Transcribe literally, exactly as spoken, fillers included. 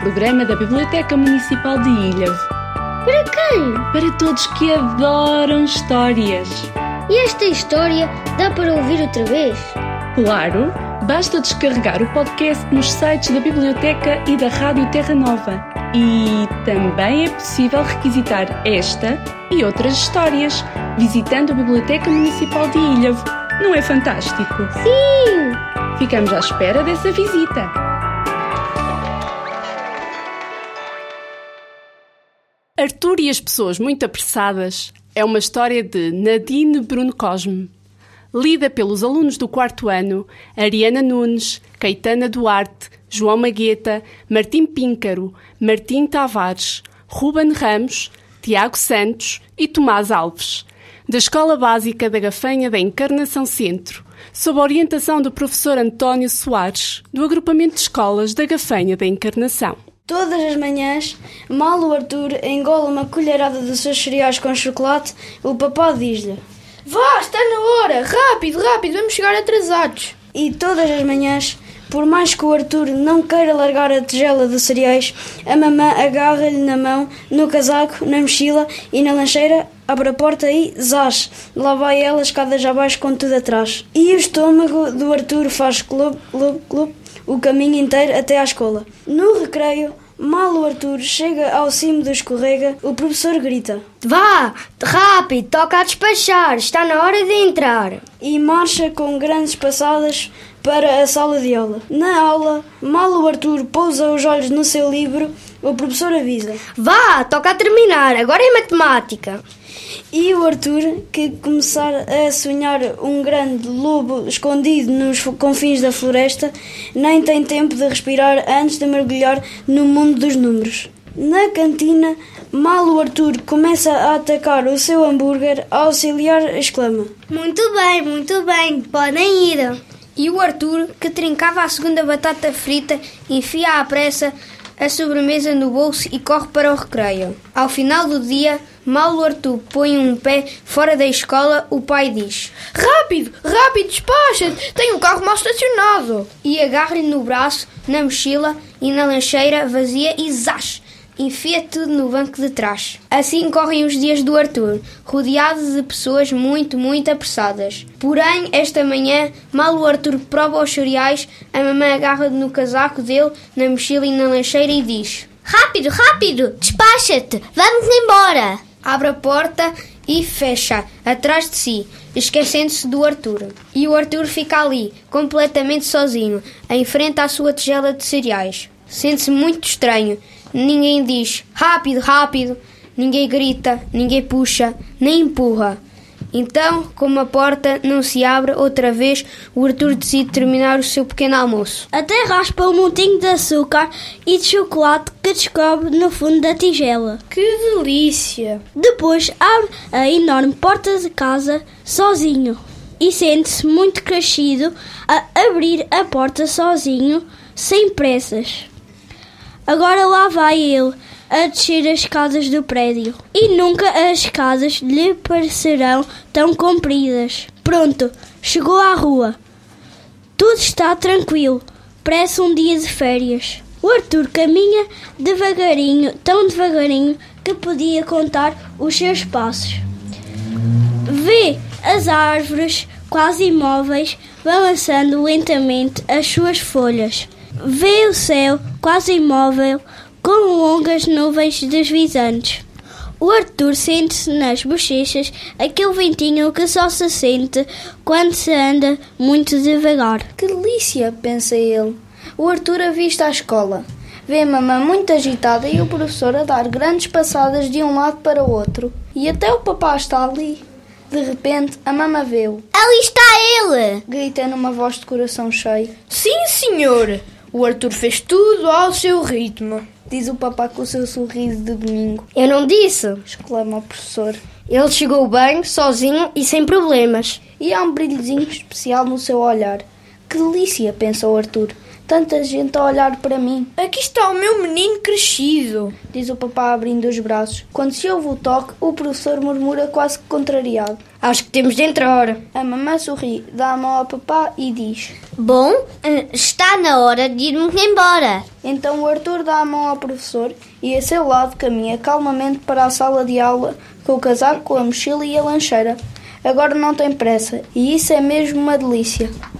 programa da Biblioteca Municipal de Ilhavo. Para quem? Para todos que adoram histórias. E esta história dá para ouvir outra vez? Claro, basta descarregar o podcast nos sites da Biblioteca e da Rádio Terra Nova. E também é possível requisitar esta e outras histórias visitando a Biblioteca Municipal de Ilhavo. Não é fantástico? Sim! Ficamos à espera dessa visita. Arthur e as pessoas muito apressadas é uma história de Nadine Bruno Cosme, lida pelos alunos do quarto ano Ariana Nunes, Caetana Duarte, João Magueta, Martim Píncaro, Martim Tavares, Ruben Ramos, Tiago Santos e Tomás Alves, da Escola Básica da Gafanha da Encarnação Centro, sob a orientação do professor António Soares, do agrupamento de escolas da Gafanha da Encarnação. Todas as manhãs, mal o Arthur engola uma colherada dos seus cereais com chocolate, o papá diz-lhe: "Vá, está na hora! Rápido, rápido, vamos chegar atrasados!" E todas as manhãs, por mais que o Arthur não queira largar a tigela de cereais, a mamã agarra-lhe na mão, no casaco, na mochila e na lancheira, abre a porta e, zás, lá vai ela escadas abaixo com tudo atrás. E o estômago do Arthur faz club, club, club, o caminho inteiro até à escola. No recreio, mal o Arthur chega ao cimo do escorrega, o professor grita: "Vá, rápido, toca a despachar, está na hora de entrar." E marcha com grandes passadas para a sala de aula. Na aula, mal o Arthur pousa os olhos no seu livro, o professor avisa: "Vá, toca a terminar, agora é matemática." E o Arthur, que começar a sonhar um grande lobo escondido nos confins da floresta, nem tem tempo de respirar antes de mergulhar no mundo dos números. Na cantina, mal o Arthur começa a atacar o seu hambúrguer, a auxiliar exclama: "Muito bem, muito bem, podem ir." E o Arthur, que trincava a segunda batata frita, enfia à pressa a sobremesa no bolso e corre para o recreio. Ao final do dia, mal o Arthur põe um pé fora da escola, o pai diz: "Rápido, rápido, despacha-te, tem um carro mal estacionado." E agarra-lhe no braço, na mochila e na lancheira vazia e zás! Enfia tudo no banco de trás. Assim correm os dias do Arthur, rodeado de pessoas muito, muito apressadas. Porém, esta manhã, mal o Arthur prova os cereais, a mamãe agarra no casaco dele, na mochila e na lancheira e diz: "Rápido, rápido, despacha-te, vamos embora." Abre a porta e fecha atrás de si, esquecendo-se do Arthur. E o Arthur fica ali, completamente sozinho, em frente à sua tigela de cereais. Sente-se muito estranho. Ninguém diz "rápido, rápido", ninguém grita, ninguém puxa, nem empurra. Então, como a porta não se abre outra vez, o Arthur decide terminar o seu pequeno almoço. Até raspa um montinho de açúcar e de chocolate que descobre no fundo da tigela. Que delícia! Depois abre a enorme porta de casa sozinho e sente-se muito crescido a abrir a porta sozinho, sem pressas. Agora lá vai ele, a descer as escadas do prédio. E nunca as escadas lhe parecerão tão compridas. Pronto, chegou à rua. Tudo está tranquilo, parece um dia de férias. O Arthur caminha devagarinho, tão devagarinho que podia contar os seus passos. Vê as árvores quase imóveis, balançando lentamente as suas folhas. Vê o céu quase imóvel, com longas nuvens deslizantes. O Arthur sente-se nas bochechas aquele ventinho que só se sente quando se anda muito devagar. Que delícia, pensa ele. O Arthur avista a escola. Vê a mamã muito agitada e o professor a dar grandes passadas de um lado para o outro. E até o papá está ali. De repente, a mamã vê-o. "Ali está ele!" Grita numa voz de coração cheio. "Sim, senhor! O Arthur fez tudo ao seu ritmo", diz o papá com o seu sorriso de domingo. "Eu não disse!" exclama o professor. "Ele chegou bem, sozinho e sem problemas." E há um brilhozinho especial no seu olhar. Que delícia, pensa o Arthur. Tanta gente a olhar para mim. Aqui está o meu menino crescido, diz o papá abrindo os braços. Quando se ouve o toque, o professor murmura quase que contrariado. Acho que temos de entrar. A mamãe sorri, dá a mão ao papá e diz: Bom, está na hora de irmos embora. Então o Arthur dá a mão ao professor e a seu lado caminha calmamente para a sala de aula com o casaco, a mochila e a lancheira. Agora não tem pressa e isso é mesmo uma delícia.